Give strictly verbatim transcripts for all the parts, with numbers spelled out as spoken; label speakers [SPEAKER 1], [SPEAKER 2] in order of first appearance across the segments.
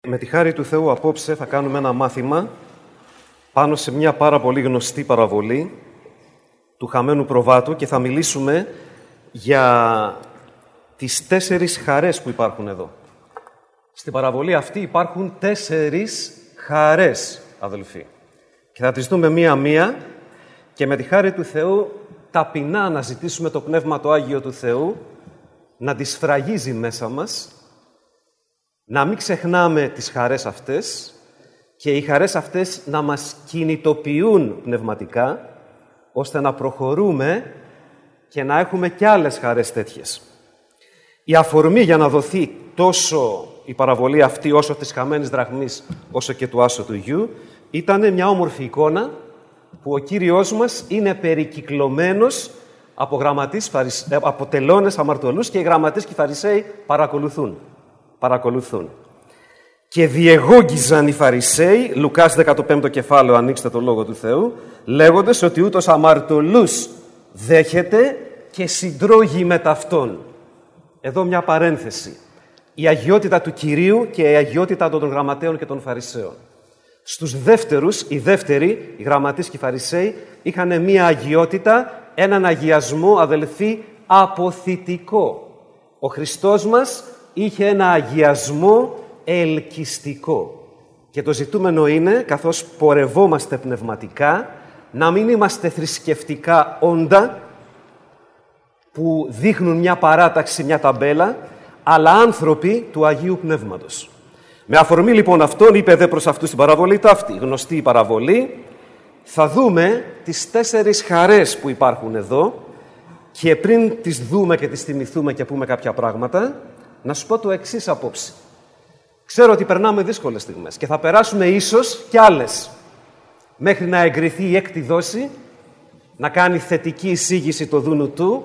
[SPEAKER 1] Με τη χάρη του Θεού απόψε θα κάνουμε ένα μάθημα πάνω σε μια πάρα πολύ γνωστή παραβολή του χαμένου προβάτου και θα μιλήσουμε για τις τέσσερις χαρές που υπάρχουν εδώ. Στην παραβολή αυτή υπάρχουν τέσσερις χαρές, αδελφοί. Και θα τις δούμε μία-μία και με τη χάρη του Θεού ταπεινά να ζητήσουμε το Πνεύμα το Άγιο του Θεού να τις σφραγίζει μέσα μας, να μην ξεχνάμε τις χαρές αυτές και οι χαρές αυτές να μας κινητοποιούν πνευματικά, ώστε να προχωρούμε και να έχουμε κι άλλες χαρές τέτοιες. Η αφορμή για να δοθεί τόσο η παραβολή αυτή, όσο της χαμένης δραχμής, όσο και του άσου του γιου, ήταν μια όμορφη εικόνα που ο Κύριος μας είναι περικυκλωμένος από, γραμματείς, φαρισ... από τελώνες αμαρτωλούς και οι γραμματείς και οι Φαρισαίοι παρακολουθούν. παρακολουθούν. Και διεγόγγιζαν οι Φαρισαίοι, Λουκάς δεκαπέμπτο κεφάλαιο, ανοίξτε το Λόγο του Θεού, λέγοντες ότι ούτως αμαρτωλούς δέχεται και συντρώγει με ταυτόν. Εδώ μια παρένθεση. Η αγιότητα του Κυρίου και η αγιότητα των γραμματέων και των Φαρισαίων. Στους δεύτερους, οι δεύτεροι, οι γραμματείς και οι Φαρισαίοι, είχαν μια αγιότητα, έναν αγιασμό, αδελφοί, αποθητικό. Ο Χριστός μας είχε ένα αγιασμό ελκυστικό. Και το ζητούμενο είναι, καθώς πορευόμαστε πνευματικά, να μην είμαστε θρησκευτικά όντα που δείχνουν μια παράταξη, μια ταμπέλα, αλλά άνθρωποι του Αγίου Πνεύματος. Με αφορμή λοιπόν αυτόν, είπε δε προς αυτούς την παραβολή ταύτη, γνωστή η παραβολή, θα δούμε τις τέσσερις χαρές που υπάρχουν εδώ και πριν τις δούμε και τις θυμηθούμε και πούμε κάποια πράγματα, να σου πω το εξής απόψε. Ξέρω ότι περνάμε δύσκολες στιγμές και θα περάσουμε ίσως κι άλλες μέχρι να εγκριθεί η έκτη δόση, να κάνει θετική εισήγηση το δούνου του.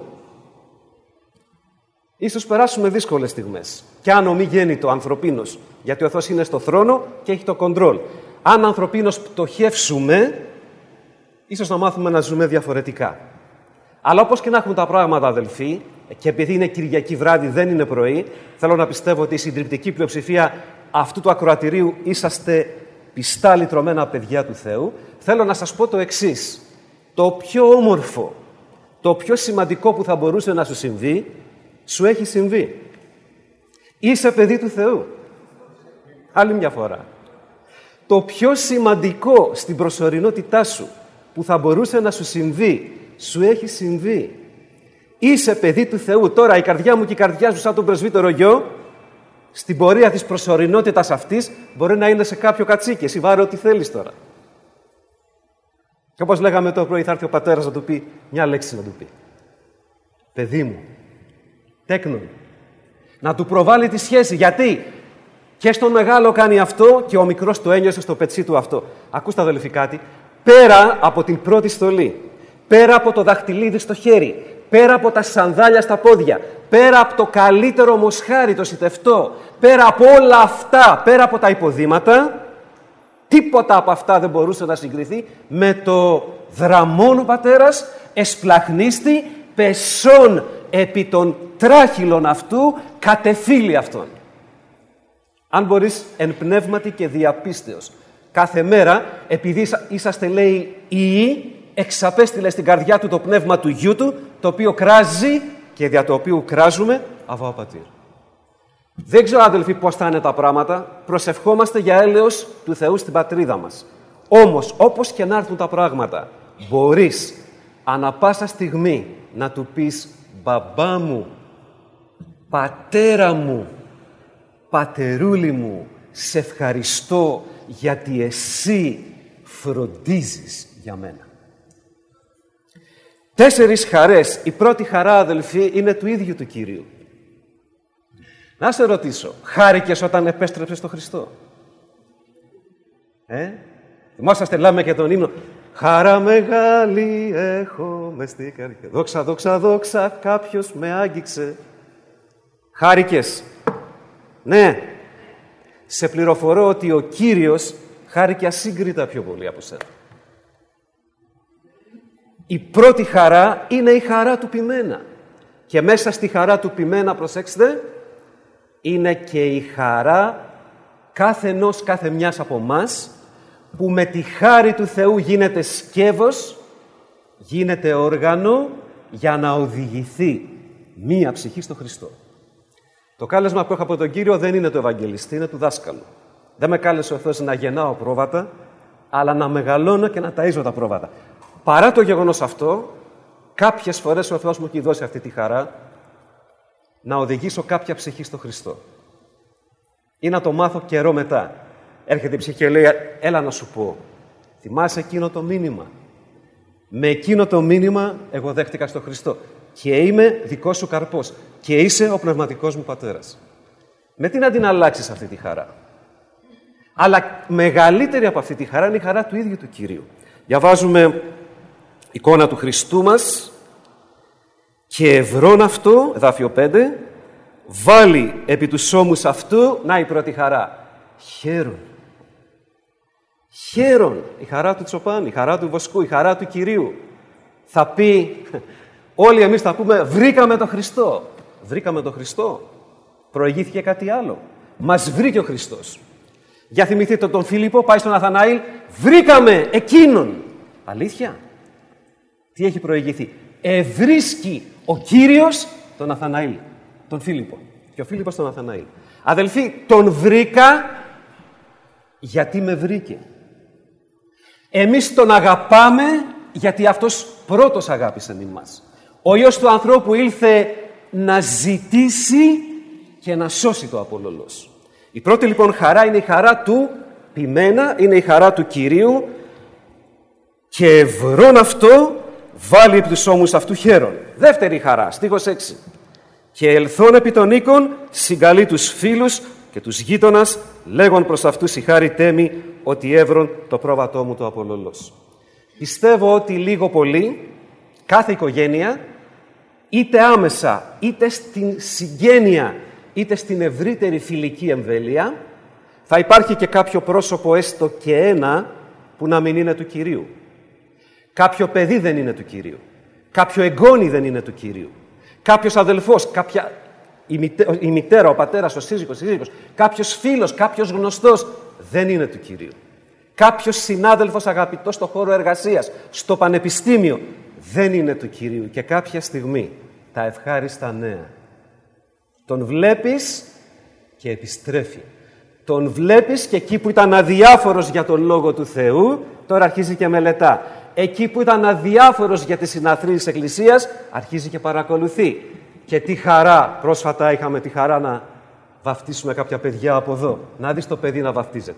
[SPEAKER 1] Ίσως περάσουμε δύσκολες στιγμές. Κι αν ομιγέννητο ανθρωπίνος, γιατί ο Θεός είναι στο θρόνο και έχει το κοντρόλ. Αν ανθρωπίνος πτωχεύσουμε, ίσως να μάθουμε να ζούμε διαφορετικά. Αλλά όπως και να έχουν τα πράγματα, αδελφοί, και επειδή είναι Κυριακή βράδυ, δεν είναι πρωί, θέλω να πιστεύω ότι η συντριπτική πλειοψηφία αυτού του ακροατηρίου είσαστε πιστά λυτρωμένα παιδιά του Θεού. Θέλω να σας πω το εξής. Το πιο όμορφο, το πιο σημαντικό που θα μπορούσε να σου συμβεί, σου έχει συμβεί. Είσαι παιδί του Θεού. Άλλη μια φορά. Το πιο σημαντικό στην προσωρινότητά σου που θα μπορούσε να σου συμβεί, σου έχει συμβεί. Είσαι παιδί του Θεού. Τώρα η καρδιά μου και η καρδιά σου, σαν τον πρεσβύτερο γιο, στην πορεία της προσωρινότητας αυτής μπορεί να είναι σε κάποιο κατσίκι. Εσύ βάρε ό,τι θέλεις τώρα. Και όπως λέγαμε το πρωί, θα έρθει ο πατέρας να του πει μια λέξη να του πει. Παιδί μου, τέκνον. Να του προβάλλει τη σχέση. Γιατί και στον μεγάλο κάνει αυτό και ο μικρός το ένιωσε στο πετσί του αυτό. Ακούστε αδελφοί κάτι. Πέρα από την πρώτη στολή, πέρα από το δαχτυλίδι στο χέρι, πέρα από τα σανδάλια στα πόδια, πέρα από το καλύτερο μοσχάρι, το σιτευτό, πέρα από όλα αυτά, πέρα από τα υποδήματα, τίποτα από αυτά δεν μπορούσε να συγκριθεί με το δραμόν ο πατέρας, εσπλαχνίστη, πεσόν επί των τράχυλων αυτού, κατεφύλει αυτόν. Αν μπορείς εν πνεύματι και διαπίστεως, κάθε μέρα, επειδή είσαστε, λέει, ιοί, εξαπέστειλε στην καρδιά του το πνεύμα του γιού του, το οποίο κράζει και δια το οποίο κράζουμε αβά πατήρ. Δεν ξέρω, αδελφοί, πώς θα είναι τα πράγματα. Προσευχόμαστε για έλεος του Θεού στην πατρίδα μας. Όμως, όπως και να έρθουν τα πράγματα, μπορείς ανα πάσα στιγμή να του πεις «Μπαμπά μου, πατέρα μου, πατερούλη μου, σε ευχαριστώ γιατί εσύ φροντίζεις για μένα». Τέσσερις χαρές. Η πρώτη χαρά, αδελφοί, είναι του ίδιου του Κυρίου. Να σε ρωτήσω, χάρηκες όταν επέστρεψες στο Χριστό? Ε? Θυμόσαστε, λέμε και τον ύμνο. Χαρά μεγάλη έχω μες στην καρδιά. Δόξα, δόξα, δόξα, κάποιος με άγγιξε. Χάρηκες? Ναι. Σε πληροφορώ ότι ο Κύριος χάρηκε ασύγκριτα πιο πολύ από σένα. Η πρώτη χαρά είναι η χαρά του ποιμένα. Και μέσα στη χαρά του ποιμένα, προσέξτε, είναι και η χαρά κάθε ενός, κάθε μιας από μας, που με τη χάρη του Θεού γίνεται σκεύος, γίνεται όργανο για να οδηγηθεί μία ψυχή στο Χριστό. Το κάλεσμα που έχω από τον Κύριο δεν είναι του Ευαγγελιστή, είναι του δάσκαλου. Δεν με κάλεσε ο Θεός να γεννάω πρόβατα, αλλά να μεγαλώνω και να ταΐζω τα πρόβατα. Παρά το γεγονός αυτό, κάποιες φορές ο Θεός μου έχει δώσει αυτή τη χαρά να οδηγήσω κάποια ψυχή στο Χριστό. Ή να το μάθω καιρό μετά. Έρχεται η ψυχή και λέει, έλα να σου πω, θυμάσαι εκείνο το μήνυμα. Με εκείνο το μήνυμα εγώ δέχτηκα στο Χριστό. Και είμαι δικός σου καρπός. Και είσαι ο πνευματικός μου πατέρας. Με τι να την αλλάξεις αυτή τη χαρά. Αλλά μεγαλύτερη από αυτή τη χαρά είναι η χαρά του ίδιου του Κυρίου. Διαβάζουμε εικόνα του Χριστού μας και ευρών αυτό, εδάφιο πέντε, βάλει επί τους ώμους αυτού, να η πρώτη χαρά, χαίρον. Χαίρον, η χαρά του Τσοπάνη, η χαρά του Βοσκού, η χαρά του Κυρίου. Θα πει, όλοι εμείς θα πούμε, βρήκαμε τον Χριστό. Βρήκαμε τον Χριστό. Προηγήθηκε κάτι άλλο. Μας βρήκε ο Χριστός. Για θυμηθείτε τον Φίλιππο, πάει στον Ναθαναήλ, βρήκαμε εκείνον. Αλήθεια. Τι έχει προηγηθεί. Ευρίσκει ο Κύριος τον Ναθαναήλ, τον Φίλιππο. Και ο Φίλιππος τον Ναθαναήλ. Αδελφοί, τον βρήκα γιατί με βρήκε. Εμείς τον αγαπάμε γιατί αυτός πρώτος αγάπησε εμάς. Ο Υιός του ανθρώπου ήλθε να ζητήσει και να σώσει το απολωλός. Η πρώτη λοιπόν χαρά είναι η χαρά του ποιμένα, είναι η χαρά του Κυρίου και ευρών αυτό βάλει επί τους ώμους αυτού χαίρον. Δεύτερη χαρά, στίχος έξι. Και ελθόν επί των οίκων συγκαλεί τους φίλους και τους γείτονας, λέγον προς αυτούς η χάρη τέμη ότι έβρον το πρόβατό μου το απολωλός. Πιστεύω ότι λίγο πολύ κάθε οικογένεια, είτε άμεσα, είτε στην συγγένεια, είτε στην ευρύτερη φιλική εμβέλεια, θα υπάρχει και κάποιο πρόσωπο έστω και ένα που να μην είναι του Κυρίου. Κάποιο παιδί δεν είναι του Κυρίου. Κάποιο εγγόνι δεν είναι του Κυρίου. Κάποιος αδελφός, κάποια... η, μητέρα, η μητέρα, ο πατέρας, ο σύζυγος, η σύζυγος, κάποιος φίλος, κάποιος γνωστός δεν είναι του Κυρίου. Κάποιος συνάδελφος αγαπητός στο χώρο εργασίας, στο πανεπιστήμιο δεν είναι του Κυρίου. Και κάποια στιγμή τα ευχάριστα νέα. Τον βλέπεις και επιστρέφει. Τον βλέπεις και εκεί που ήταν αδιάφορος για τον Λόγο του Θεού, τώρα αρχίζει και μελετά. Εκεί που ήταν αδιάφορος για τις συναθρίες της Εκκλησίας, αρχίζει και παρακολουθεί. Και τι χαρά, πρόσφατα είχαμε τη χαρά να βαφτίσουμε κάποια παιδιά από εδώ. Να δεις το παιδί να βαφτίζεται.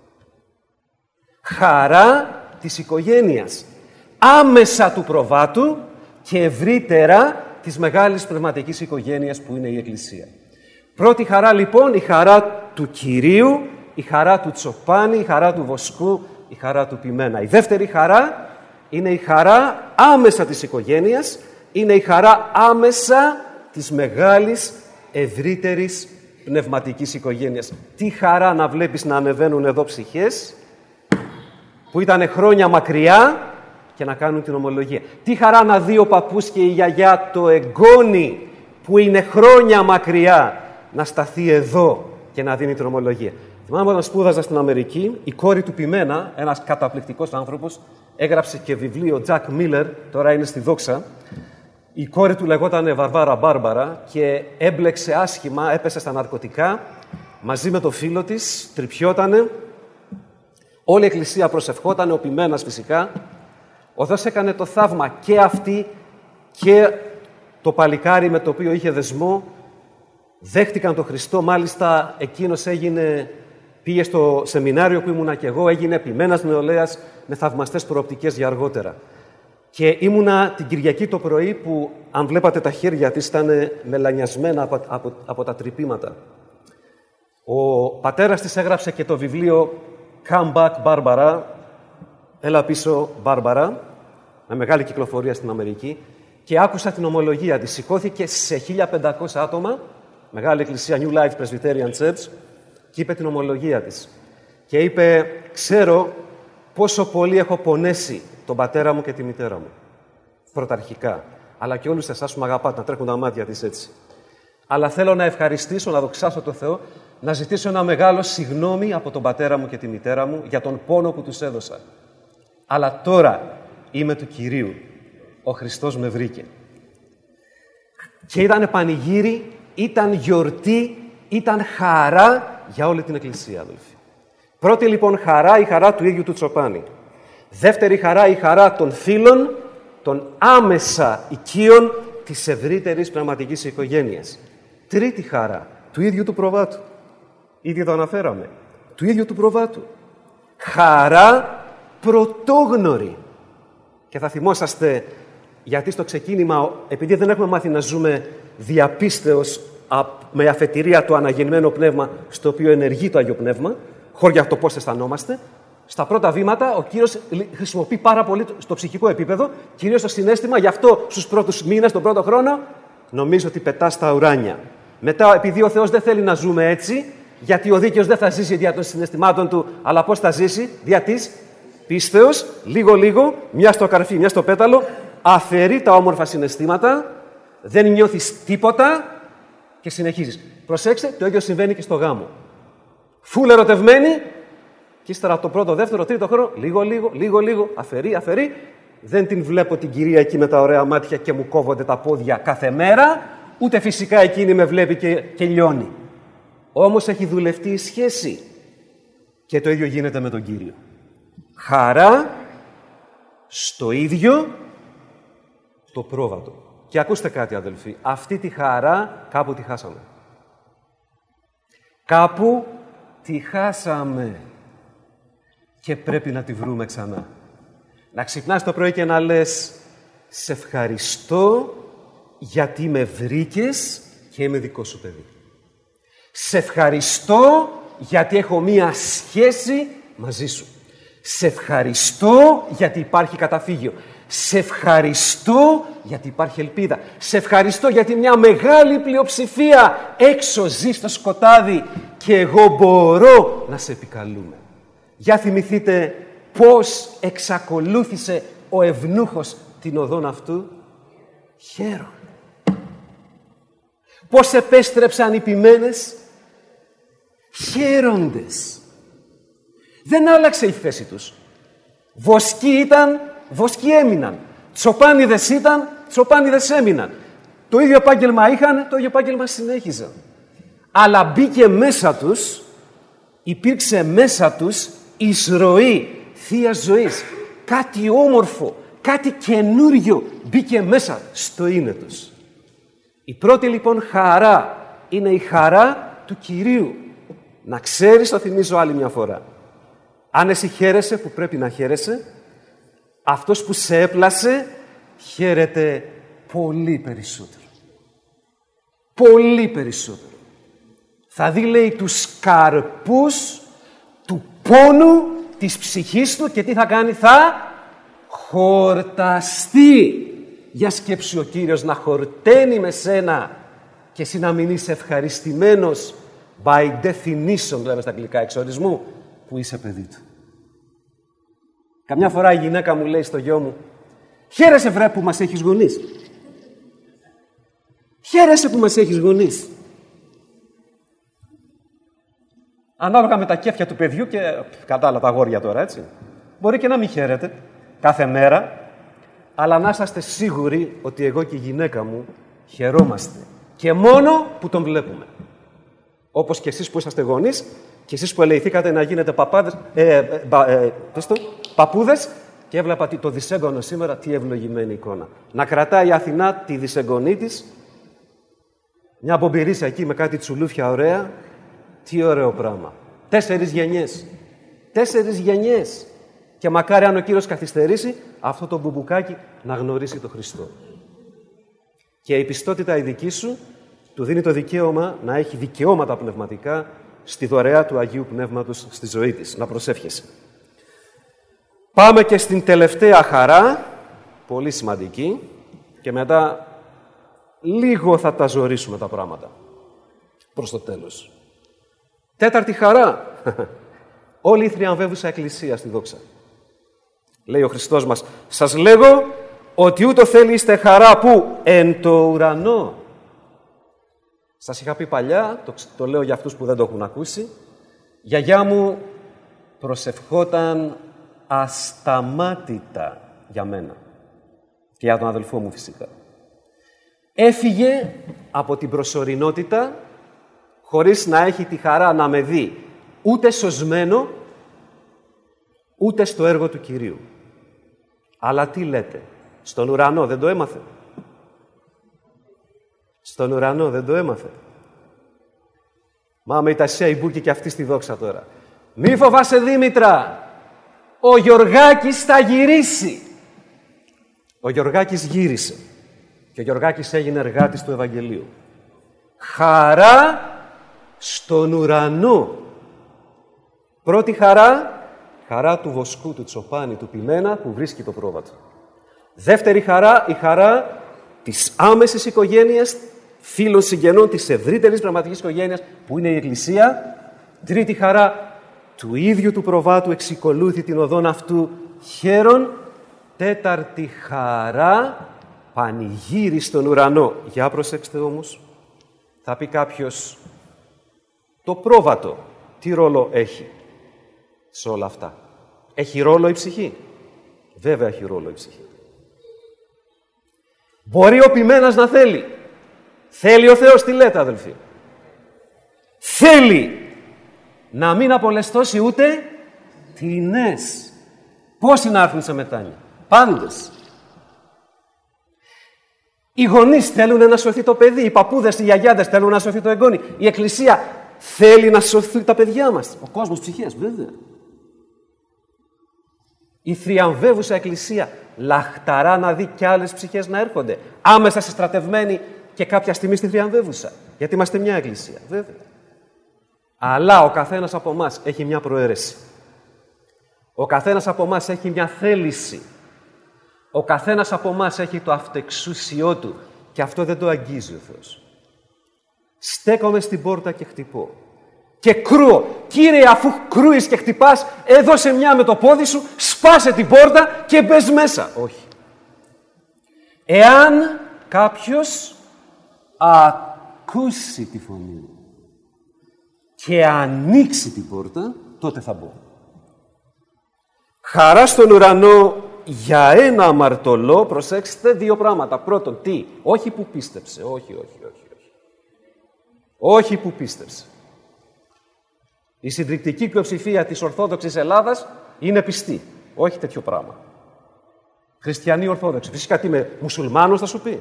[SPEAKER 1] Χαρά της οικογένειας. Άμεσα του προβάτου και ευρύτερα της μεγάλης πνευματικής οικογένειας που είναι η Εκκλησία. Πρώτη χαρά λοιπόν, η χαρά του Κυρίου, η χαρά του Τσοπάνη, η χαρά του Βοσκού, η χαρά του Ποιμένα. Η δεύτερη χαρά είναι η χαρά άμεσα της οικογένειας, είναι η χαρά άμεσα της μεγάλης ευρύτερης πνευματικής οικογένειας. Τι χαρά να βλέπεις να ανεβαίνουν εδώ ψυχές που ήταν χρόνια μακριά και να κάνουν την ομολογία. Τι χαρά να δει ο παππούς και η γιαγιά το εγγόνι που είναι χρόνια μακριά να σταθεί εδώ και να δίνει την ομολογία. Θυμάμαι όταν σπούδαζα στην Αμερική, η κόρη του Ποιμένα, ένας καταπληκτικός άνθρωπος, έγραψε και βιβλίο, Τζακ Μίλερ, τώρα είναι στη δόξα. Η κόρη του λεγότανε Βαρβάρα Μπάρμπαρα και έμπλεξε άσχημα, έπεσε στα ναρκωτικά, μαζί με το φίλο της, τρυπιότανε. Όλη η εκκλησία προσευχότανε, ο Ποιμένας φυσικά. Ο Θεός έκανε το θαύμα και αυτή και το παλικάρι με το οποίο είχε δεσμό δέχτηκαν τον Χριστό. Μάλιστα εκείνος έγινε, πήγε στο σεμινάριο που ήμουνα και εγώ, έγινε Ποιμένας νεολαίας με θαυμαστές προοπτικές για αργότερα. Και ήμουνα την Κυριακή το πρωί που, αν βλέπατε τα χέρια της, ήταν μελανιασμένα από, από, από τα τρυπήματα. Ο πατέρας της έγραψε και το βιβλίο Come Back Barbara, έλα πίσω Μπάρμπαρα, με μεγάλη κυκλοφορία στην Αμερική, και άκουσα την ομολογία της. Σηκώθηκε σε χίλια πεντακόσια άτομα, μεγάλη εκκλησία New Life Presbyterian Church, και είπε την ομολογία της. Και είπε, ξέρω πόσο πολύ έχω πονέσει τον πατέρα μου και τη μητέρα μου. Πρωταρχικά. Αλλά και όλους εσάς που με αγαπάτε, να τρέχουν τα μάτια της έτσι. Αλλά θέλω να ευχαριστήσω, να δοξάσω τον Θεό, να ζητήσω ένα μεγάλο συγγνώμη από τον πατέρα μου και τη μητέρα μου για τον πόνο που τους έδωσα. Αλλά τώρα είμαι του Κυρίου. Ο Χριστός με βρήκε. Και ήταν πανηγύρι, ήταν γιορτή, ήταν χαρά για όλη την Εκκλησία, αδελφοί. Πρώτη λοιπόν χαρά, η χαρά του ίδιου του Τσοπάνη. Δεύτερη χαρά, η χαρά των φίλων, των άμεσα οικείων της ευρύτερης πνευματικής οικογένειας. Τρίτη χαρά, του ίδιου του προβάτου. Ήδη το αναφέραμε. Του ίδιου του προβάτου. Χαρά πρωτόγνωρη. Και θα θυμόσαστε, γιατί στο ξεκίνημα, επειδή δεν έχουμε μάθει να ζούμε διαπίστεως με αφετηρία το αναγεννημένο πνεύμα στο οποίο ενεργεί το Άγιο Πνεύμα, χώρια αυτό πώς αισθανόμαστε, στα πρώτα βήματα ο Κύριος χρησιμοποιεί πάρα πολύ στο ψυχικό επίπεδο, κυρίως το συναίσθημα, γι' αυτό στους πρώτους μήνες, τον πρώτο χρόνο, νομίζω ότι πετά στα ουράνια. Μετά, επειδή ο Θεός δεν θέλει να ζούμε έτσι, γιατί ο δίκαιος δεν θα ζήσει δια των συναισθημάτων του, αλλά πώς θα ζήσει, δια της πίστεως, λίγο-λίγο, μια στο καρφί, μια στο πέταλο, αφαιρεί τα όμορφα συναισθήματα, δεν νιώθεις τίποτα και συνεχίζεις. Προσέξτε, το ίδιο συμβαίνει και στο γάμο. Φουλ ερωτευμένοι, και ύστερα από το πρώτο, δεύτερο, τρίτο χρόνο, λίγο-λίγο, λίγο-λίγο, αφαιρεί, αφαιρεί. Δεν την βλέπω την κυρία εκεί με τα ωραία μάτια και μου κόβονται τα πόδια κάθε μέρα, ούτε φυσικά εκείνη με βλέπει και, και λιώνει. Όμως έχει δουλευτεί η σχέση. Και το ίδιο γίνεται με τον Κύριο. Χαρά στο ίδιο το πρόβατο. Και ακούστε κάτι, αδελφοί. Αυτή τη χαρά κάπου τη χάσαμε. Κάπου τη χάσαμε. Και πρέπει να τη βρούμε ξανά. Να ξυπνάς το πρωί και να λες «Σε ευχαριστώ γιατί με βρήκες και είμαι δικό σου παιδί. Σε ευχαριστώ γιατί έχω μία σχέση μαζί σου. Σε ευχαριστώ γιατί υπάρχει καταφύγιο. Σε ευχαριστώ γιατί υπάρχει ελπίδα. Σε ευχαριστώ γιατί μια μεγάλη πλειοψηφία έξω ζει στο σκοτάδι και εγώ μπορώ να σε επικαλούμε». Για θυμηθείτε πώς εξακολούθησε ο ευνούχος την οδόν αυτού. Χαίρον. Πώς επέστρεψαν οι ποιμένες. Χαίροντες. Δεν άλλαξε η θέση τους. Βοσκοί ήταν, βοσκοί έμειναν. Τσοπάνιδες ήταν, τσοπάνιδες έμειναν. Το ίδιο επάγγελμα είχαν, το ίδιο επάγγελμα συνέχιζαν. Αλλά μπήκε μέσα τους, υπήρξε μέσα τους εισρωή Θείας ζωής. Κάτι όμορφο, κάτι καινούριο μπήκε μέσα στο είναι τους. Η πρώτη λοιπόν χαρά είναι η χαρά του Κυρίου. Να ξέρεις, το θυμίζω άλλη μια φορά. Αν εσύ χαίρεσαι που πρέπει να χαίρεσαι, αυτός που σε έπλασε χαίρεται πολύ περισσότερο. Πολύ περισσότερο. Θα δει, λέει, τους καρπούς του πόνου της ψυχής του και τι θα κάνει, θα χορταστεί. Για σκέψου ο Κύριος να χορταίνει με σένα και εσύ να μην είσαι ευχαριστημένος by definition, λέμε στα αγγλικά, εξορισμού, που είσαι παιδί του. Καμιά φορά η γυναίκα μου λέει στο γιο μου, χαίρεσαι βρε που μας έχεις γονείς. Χαίρεσαι που μας έχεις γονείς. Ανάλογα με τα κέφια του παιδιού και κατάλαβα τα αγόρια τώρα, έτσι. Μπορεί και να μην χαίρεται κάθε μέρα, αλλά να είσαστε σίγουροι ότι εγώ και η γυναίκα μου χαιρόμαστε. Και μόνο που τον βλέπουμε. Όπως και εσείς που είσαστε γονείς και εσείς που ελεηθήκατε να γίνετε παπάδες, ε, ε, ε, το, παππούδες και έβλεπα το δισέγγωνο σήμερα, τι ευλογημένη εικόνα. Να κρατάει η Αθηνά τη δισεγγονή της, μια μπομπυρίσια εκεί με κάτι τσουλούφια ωραία. Τι ωραίο πράγμα. Τέσσερις γενιές. Τέσσερις γενιές. Και μακάρι αν ο Κύριος καθυστερήσει αυτό το μπουμπουκάκι να γνωρίσει τον Χριστό. Και η πιστότητα η δική σου του δίνει το δικαίωμα να έχει δικαιώματα πνευματικά στη δωρεά του Αγίου Πνεύματος στη ζωή της. Να προσεύχεσαι. Πάμε και στην τελευταία χαρά, πολύ σημαντική, και μετά λίγο θα τα ζορίσουμε τα πράγματα προς το τέλος. Τέταρτη χαρά. Όλη η θριαμβεύουσα εκκλησία στη δόξα. Λέει ο Χριστός μας, σας λέγω ότι ούτω θέλει είστε χαρά που εν το ουρανό. Σας είχα πει παλιά, το, το λέω για αυτούς που δεν το έχουν ακούσει, η γιαγιά μου προσευχόταν ασταμάτητα για μένα και για τον αδελφό μου φυσικά. Έφυγε από την προσωρινότητα χωρίς να έχει τη χαρά να με δει ούτε σωσμένο, ούτε στο έργο του Κυρίου. Αλλά τι λέτε, στον ουρανό δεν το έμαθε. Στον ουρανό δεν το έμαθε. Μα με η Τασία η Μπούκη και αυτή στη δόξα τώρα. Μη φοβάσαι Δήμητρα, ο Γιωργάκης θα γυρίσει. Ο Γιωργάκης γύρισε και ο Γιωργάκης έγινε εργάτης του Ευαγγελίου. Χαρά στον ουρανό. Πρώτη χαρά, χαρά του βοσκού, του Τσοπάνη, του Πιμένα που βρίσκει το πρόβατο. Δεύτερη χαρά, η χαρά της άμεσης οικογένειας, φίλων συγγενών, της ευρύτερης πνευματικής οικογένειας που είναι η Εκκλησία. Τρίτη χαρά, του ίδιου του προβάτου εξικολούθη την οδόν αυτού χαίρον. Τέταρτη χαρά, πανηγύρι στον ουρανό. Για προσέξτε όμως, θα πει κάποιος, το πρόβατο τι ρόλο έχει σε όλα αυτά? Έχει ρόλο η ψυχή? Βέβαια έχει ρόλο η ψυχή. Μπορεί ο ποιμένας να θέλει. Θέλει ο Θεός, τι λέτε αδελφοί? Θέλει να μην απολεστώσει ούτε τινές. Πόσοι να έρθουν σε μετάνοια? Πάντες. Οι γονείς θέλουν να σωθεί το παιδί, οι παππούδες, οι γιαγιάδες θέλουν να σωθεί το εγγόνι. Η Εκκλησία θέλει να σωθεί τα παιδιά μας. Ο κόσμος ψυχές, βέβαια. Η θριαμβεύουσα Εκκλησία λαχταρά να δει κι άλλες ψυχές να έρχονται. Άμεσα συστρατευμένοι και κάποια στιγμή στη θριαμβεύουσα. Γιατί είμαστε μια Εκκλησία, βέβαια. Αλλά ο καθένας από εμάς έχει μια προαίρεση. Ο καθένας από εμάς έχει μια θέληση. Ο καθένας από εμάς έχει το αυτεξούσιό του και αυτό δεν το αγγίζει ο Θεός. Στέκομαι στην πόρτα και χτυπώ. Και κρούω. Κύριε, αφού κρούεις και χτυπάς, έδωσε μια με το πόδι σου, σπάσε την πόρτα και μπες μέσα. Όχι. Εάν κάποιος ακούσει τη φωνή μου και ανοίξει την πόρτα, τότε θα μπω. Χαρά στον ουρανό για ένα αμαρτωλό, προσέξτε δύο πράγματα. Πρώτον, τι? Όχι που πίστεψε. Όχι, όχι, όχι. Όχι, όχι που πίστεψε. Η συντριπτική πλειοψηφία της Ορθόδοξης Ελλάδας είναι πιστή. Όχι τέτοιο πράγμα. Χριστιανοί Ορθόδοξοι. Φυσικά τι είμαι, μουσουλμάνος θα σου πει.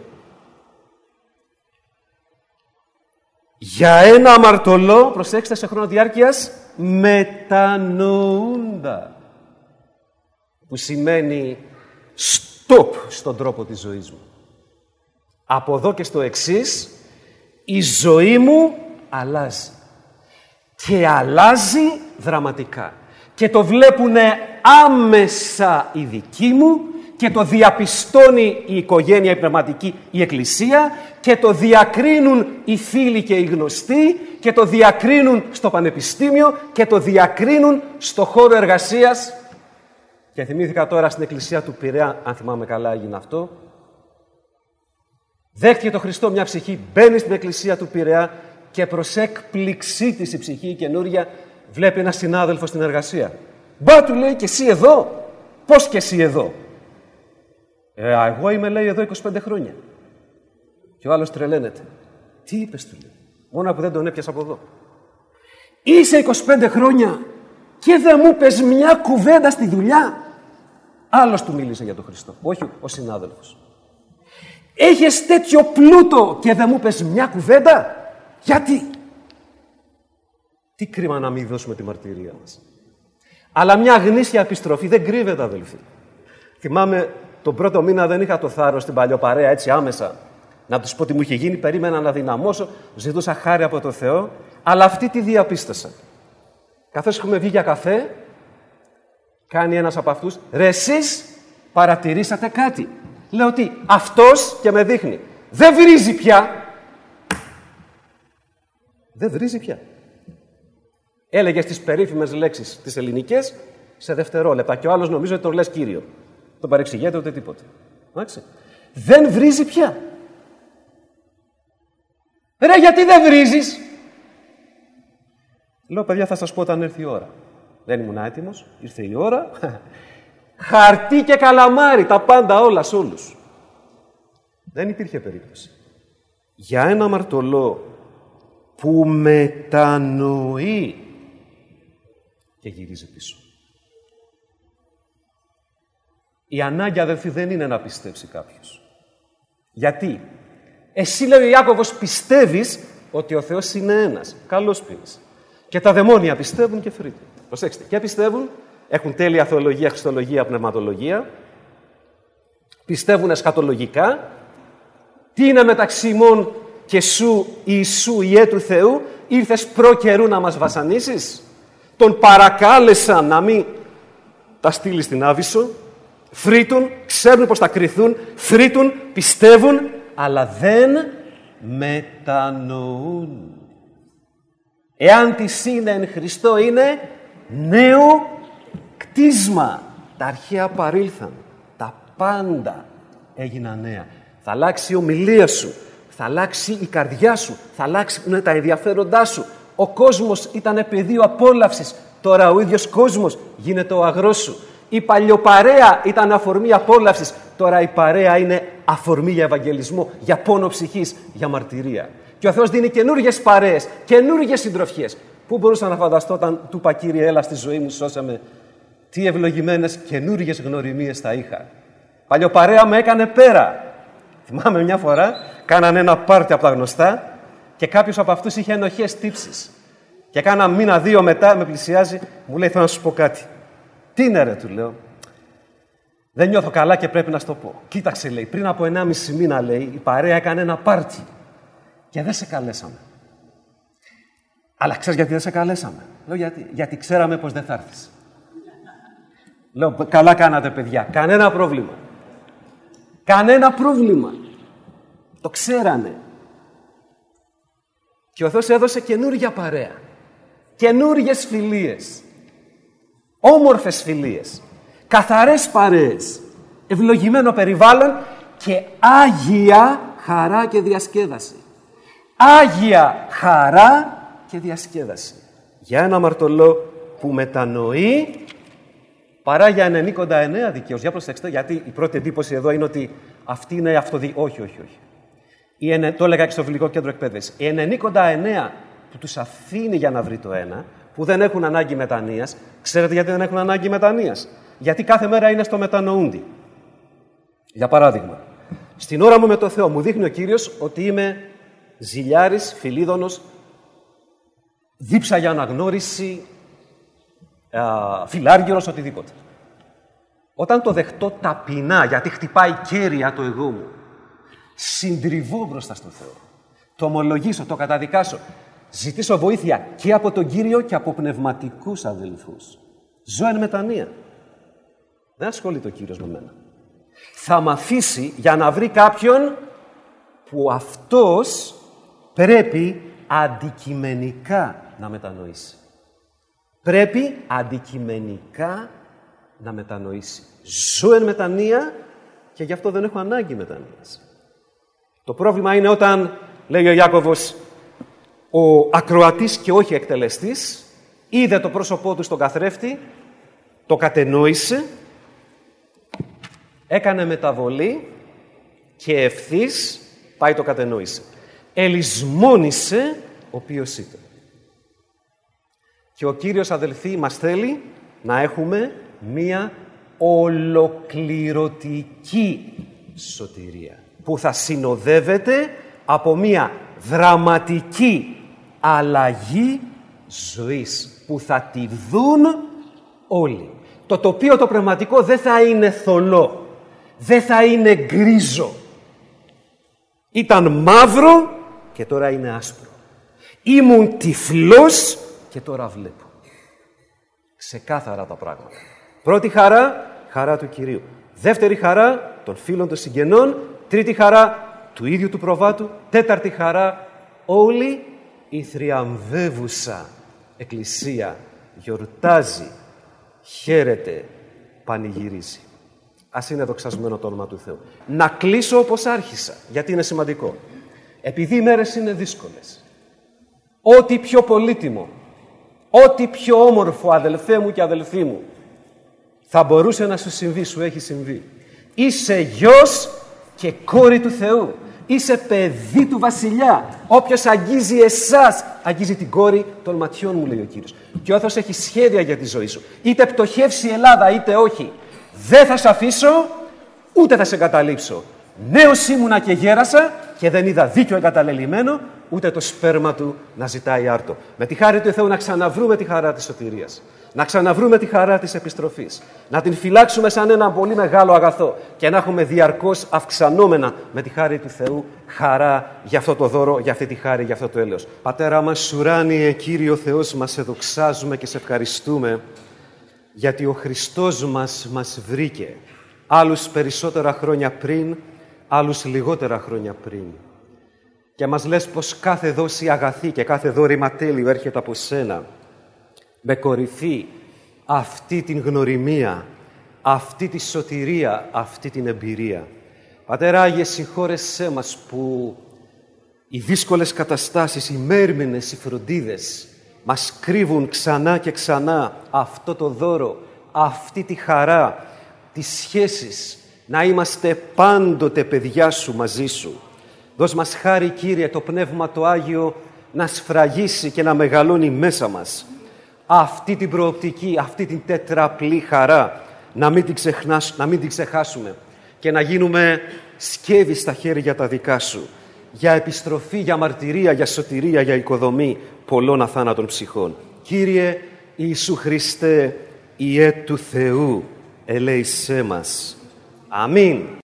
[SPEAKER 1] Για ένα αμαρτωλό, προσέξτε, σε χρόνο διάρκειας, μετανοούντα. Που σημαίνει stop στον τρόπο της ζωής μου. Από εδώ και στο εξής, η ζωή μου αλλάζει. Και αλλάζει δραματικά. Και το βλέπουν άμεσα οι δικοί μου και το διαπιστώνει η οικογένεια, η πνευματική, η Εκκλησία και το διακρίνουν οι φίλοι και οι γνωστοί και το διακρίνουν στο πανεπιστήμιο και το διακρίνουν στο χώρο εργασίας. Και θυμήθηκα τώρα στην Εκκλησία του Πειραιά, αν θυμάμαι καλά έγινε αυτό, δέχτηκε το Χριστό μια ψυχή, μπαίνει στην Εκκλησία του Πειραιά και προς έκπληξή της η ψυχή η καινούρια βλέπει ένα συνάδελφο στην εργασία. Μπα, του λέει, και εσύ εδώ? Πώς και εσύ εδώ? Ε, εγώ είμαι, λέει, εδώ είκοσι πέντε χρόνια. Και ο άλλος τρελαίνεται. Τι είπες, του λέει? Μόνο που δεν τον έπιασα από εδώ. Είσαι είκοσι πέντε χρόνια και δεν μου πες μια κουβέντα στη δουλειά? Άλλος του μίλησε για τον Χριστό, όχι ο συνάδελφος. Έχεις τέτοιο πλούτο και δεν μου πες μια κουβέντα? Γιατί? Τι κρίμα να μην δώσουμε τη μαρτυρία μας. Αλλά μια γνήσια επιστροφή δεν κρύβεται, αδελφοί. Θυμάμαι τον πρώτο μήνα δεν είχα το θάρρος στην παλιοπαρέα έτσι άμεσα να τους πω τι μου είχε γίνει, περίμενα να δυναμώσω, ζητούσα χάρη από το Θεό, αλλά αυτή τη διαπίστωσα. Καθώς έχουμε βγει για καφέ, κάνει ένας από αυτούς, ρε εσείς παρατηρήσατε κάτι? Λέω τι? Αυτός, και με δείχνει, δεν βρίζει πια. Δεν βρίζει πια. Έλεγε στις περίφημες λέξεις τις ελληνικές σε δευτερόλεπτα και ο άλλος νομίζω ότι τον λες Κύριο. Τον παρεξηγέται ούτε τίποτε. Εντάξει. Δεν βρίζει πια. Ρε, γιατί δεν βρίζεις? Λέω, παιδιά, θα σας πω όταν έρθει η ώρα. Δεν ήμουν έτοιμος, ήρθε η ώρα. Χαρτί και καλαμάρι, τα πάντα όλα σε όλους. Δεν υπήρχε περίπτωση. Για ένα αμαρτωλό που μετανοεί και γυρίζει πίσω. Η ανάγκη, αδελφοί, δεν είναι να πιστέψει κάποιος. Γιατί? Εσύ, λέει ο Ιάκωβος, πιστεύεις ότι ο Θεός είναι ένας. Καλώς πεις. Και τα δαιμόνια πιστεύουν και φρύτουν. Προσέξτε, και πιστεύουν, έχουν τέλεια θεολογία, χριστολογία, πνευματολογία, πιστεύουν εσχατολογικά. Τι είναι μεταξύ ημών και σου, Ιησού, Ιε του Θεού, ήρθες προ καιρού να μας βασανίσεις? Τον παρακάλεσαν να μην τα στείλει στην Άβυσσο, φρύτουν, ξέρουν πώς θα κριθούν, φρύτουν, πιστεύουν, αλλά δεν μετανοούν. Εάν της είναι εν Χριστώ, είναι νέο κτίσμα. Τα αρχαία παρήλθαν, τα πάντα έγιναν νέα. Θα αλλάξει η ομιλία σου, θα αλλάξει η καρδιά σου, θα αλλάξουν τα ενδιαφέροντά σου. Ο κόσμος ήταν πεδίο απόλαυσης, τώρα ο ίδιος κόσμος γίνεται ο αγρός σου. Η παλιοπαρέα ήταν αφορμή απόλαυσης, τώρα η παρέα είναι αφορμή για ευαγγελισμό, για πόνο ψυχής, για μαρτυρία. Και ο Θεός δίνει καινούργιες παρέες, καινούργιες συντροφιές. Πού μπορούσα να φανταστώ όταν του είπα, Κύριε, έλα στη ζωή μου, σώσαμε, τι ευλογημένες καινούργιες γνωριμίες θα είχα. Παλιοπαρέα με έκανε πέρα. Θυμάμαι μια φορά, κάνανε ένα πάρτι από τα γνωστά και κάποιος από αυτούς είχε ενοχές τύψεις. Και κάνα μήνα, δύο μετά, με πλησιάζει, μου λέει, θέλω να σου πω κάτι. Τι είναι, ρε, του λέω. Δεν νιώθω καλά και πρέπει να σου το πω. Κοίταξε, λέει, πριν από ενάμιση μήνα, λέει, η παρέα έκανε ένα πάρτι και δεν σε καλέσαμε. Αλλά ξέρεις γιατί δεν σε καλέσαμε? Λέω, γιατί, γιατί ξέραμε πως δεν θα έρθεις. Λέω, καλά κάνατε, παιδιά. Κανένα πρόβλημα. Κανένα πρόβλημα. Το ξέρανε. Και ο Θεός έδωσε καινούργια παρέα. Καινούργιες φιλίες. Όμορφες φιλίες. Καθαρές παρέες. Ευλογημένο περιβάλλον και άγια χαρά και διασκέδαση. Άγια χαρά και διασκέδαση. Για ένα αμαρτωλό που μετανοεί, παρά για ενενήκοντα εννέα δικαίους. Για προσέξτε, γιατί η πρώτη εντύπωση εδώ είναι ότι αυτή είναι αυτοδι... Όχι, όχι, όχι. Η ενε... Το έλεγα και στο Βιβλικό Κέντρο Εκπαίδευσης. Οι ενενήκοντα εννέα που τους αφήνει για να βρει το ένα, που δεν έχουν ανάγκη μετανοίας, ξέρετε γιατί δεν έχουν ανάγκη μετανοίας? Γιατί κάθε μέρα είναι στο μετανοούντι. Για παράδειγμα, στην ώρα μου με το Θεό μου δείχνει ο Κύριος ότι είμαι ζηλιάρης, φιλίδωνος, δίψα για αναγνώριση, α, φιλάργυρος, οτιδήποτε. Όταν το δεχτώ ταπεινά, γιατί χτυπάει κέρια το εγώ μου, συντριβώ μπροστά στον Θεό, το ομολογήσω, το καταδικάσω, ζητήσω βοήθεια και από τον Κύριο και από πνευματικούς αδελφούς. Ζω εν μετανία. Δεν ασχολείται ο Κύριος με μένα. Θα μ' αφήσει για να βρει κάποιον που αυτός πρέπει αντικειμενικά να μετανοήσει. Πρέπει αντικειμενικά να μετανοήσει. Ζω εν μετανία και γι' αυτό δεν έχω ανάγκη μετανοίας. Το πρόβλημα είναι όταν, λέει ο Ιάκωβος, ο ακροατής και όχι εκτελεστής είδε το πρόσωπό του στον καθρέφτη, το κατενόησε, έκανε μεταβολή και ευθύς πάει το κατενόησε. Ελισμόνησε ο οποίος ήταν. Και ο Κύριος, αδελφοί, μας θέλει να έχουμε μία ολοκληρωτική σωτηρία που θα συνοδεύεται από μία δραματική αλλαγή ζωής που θα τη δουν όλοι. Το τοπίο το πνευματικό δεν θα είναι θολό, δεν θα είναι γκρίζο. Ήταν μαύρο και τώρα είναι άσπρο. Ήμουν τυφλός και τώρα βλέπω. Ξεκάθαρα τα πράγματα. Πρώτη χαρά, χαρά του Κυρίου. Δεύτερη χαρά των φίλων των συγγενών. Τρίτη χαρά του ίδιου του προβάτου. Τέταρτη χαρά, όλη η θριαμβεύουσα Εκκλησία γιορτάζει, χαίρεται, πανηγυρίζει. Ας είναι δοξασμένο το όνομα του Θεού. Να κλείσω όπως άρχισα, γιατί είναι σημαντικό. Επειδή οι μέρες είναι δύσκολες, ό,τι πιο πολύτιμο, ό,τι πιο όμορφο, αδελφέ μου και αδελφοί μου, θα μπορούσε να σου συμβεί, σου έχει συμβεί. Είσαι γιος και κόρη του Θεού. Είσαι παιδί του βασιλιά. Όποιος αγγίζει εσάς, αγγίζει την κόρη των ματιών μου, λέει ο Κύριος. Και ο Θεός έχει σχέδια για τη ζωή σου. Είτε πτωχεύσει η Ελλάδα, είτε όχι. Δεν θα σε αφήσω, ούτε θα σε εγκαταλείψω. Νέος ήμουνα και γέρασα και δεν είδα δίκιο εγκαταλελειμμένο, ούτε το σπέρμα του να ζητάει άρτο. Με τη χάρη του Θεού να ξαναβρούμε τη χαρά της σωτηρίας. Να ξαναβρούμε τη χαρά της επιστροφής. Να την φυλάξουμε σαν ένα πολύ μεγάλο αγαθό και να έχουμε διαρκώς αυξανόμενα με τη χάρη του Θεού χαρά για αυτό το δώρο, για αυτή τη χάρη, για αυτό το έλεος. Πατέρα μας ουράνιε, Κύριε Θεός μας, σε δοξάζουμε και σε ευχαριστούμε γιατί ο Χριστός μας μας βρήκε άλλους περισσότερα χρόνια πριν, άλλους λιγότερα χρόνια πριν. Και μας λες πως κάθε δόση αγαθή και κάθε δώρημα τέλειο έρχεται από σένα. Με κορυφή αυτή την γνωριμία, αυτή τη σωτηρία, αυτή την εμπειρία. Πατέρα Άγιε, συγχώρεσέ μας που οι δύσκολες καταστάσεις, οι μέρμηνες, οι φροντίδες μας κρύβουν ξανά και ξανά αυτό το δώρο, αυτή τη χαρά, τις σχέσεις, να είμαστε πάντοτε παιδιά σου μαζί σου. Δώσ' μας χάρη, Κύριε, το Πνεύμα το Άγιο να σφραγίσει και να μεγαλώνει μέσα μας. Αυτή την προοπτική, αυτή την τετραπλή χαρά, να μην την, ξεχνάς, να μην την ξεχάσουμε και να γίνουμε σκεύη στα χέρια τα δικά σου, για επιστροφή, για μαρτυρία, για σωτηρία, για οικοδομή πολλών αθάνατων ψυχών. Κύριε Ιησού Χριστέ, Ιε του Θεού, ελέησέ μας. Αμήν.